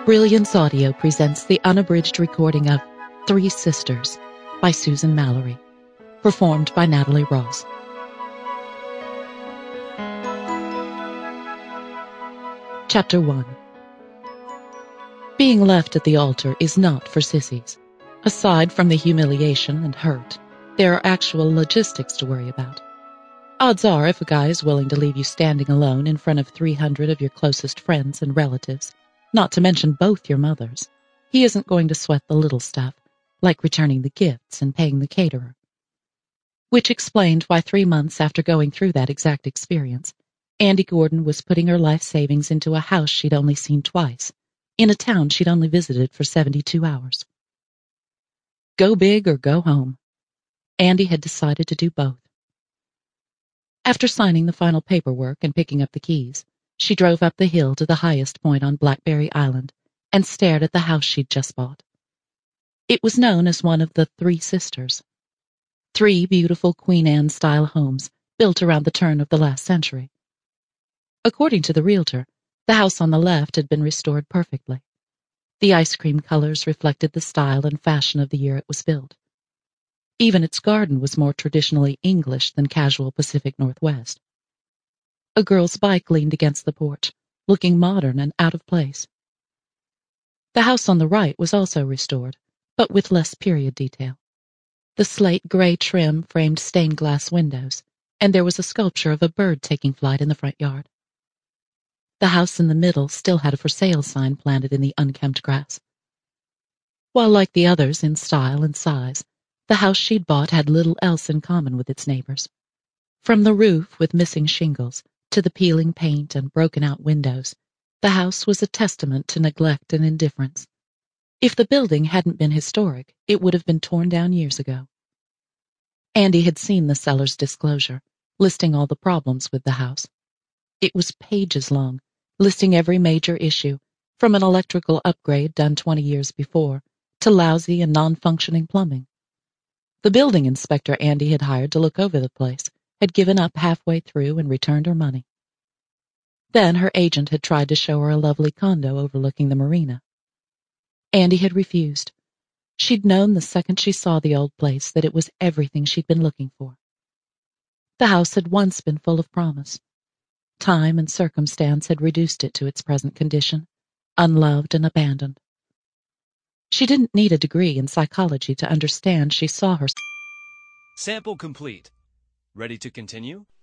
Brilliance Audio presents the unabridged recording of Three Sisters by Susan Mallory, performed by Natalie Ross. Chapter 1. Being left at the altar is not for sissies. Aside from the humiliation and hurt, there are actual logistics to worry about. Odds are, if a guy is willing to leave you standing alone in front of 300 of your closest friends and relatives, not to mention both your mothers, he isn't going to sweat the little stuff, like returning the gifts and paying the caterer. Which explained why 3 months after going through that exact experience, Andy Gordon was putting her life savings into a house she'd only seen twice, in a town she'd only visited for 72 hours. Go big or go home. Andy had decided to do both. After signing the final paperwork and picking up the keys, she drove up the hill to the highest point on Blackberry Island and stared at the house she'd just bought. It was known as one of the Three Sisters. 3 beautiful Queen Anne-style homes built around the turn of the last century. According to the realtor, the house on the left had been restored perfectly. The ice cream colors reflected the style and fashion of the year it was built. Even its garden was more traditionally English than casual Pacific Northwest. A girl's bike leaned against the porch, looking modern and out of place. The house on the right was also restored, but with less period detail. The slate gray trim framed stained glass windows, and there was a sculpture of a bird taking flight in the front yard. The house in the middle still had a for sale sign planted in the unkempt grass. While like the others in style and size, the house she'd bought had little else in common with its neighbors. From the roof with missing shingles to the peeling paint and broken-out windows, the house was a testament to neglect and indifference. If the building hadn't been historic, it would have been torn down years ago. Andy had seen the seller's disclosure, listing all the problems with the house. It was pages long, listing every major issue, from an electrical upgrade done 20 years before to lousy and non-functioning plumbing. The building inspector Andy had hired to look over the place had given up halfway through and returned her money. Then her agent had tried to show her a lovely condo overlooking the marina. Andy had refused. She'd known the second she saw the old place that it was everything she'd been looking for. The house had once been full of promise. Time and circumstance had reduced it to its present condition, unloved and abandoned. She didn't need a degree in psychology to understand she saw her. Sample complete. Ready to continue?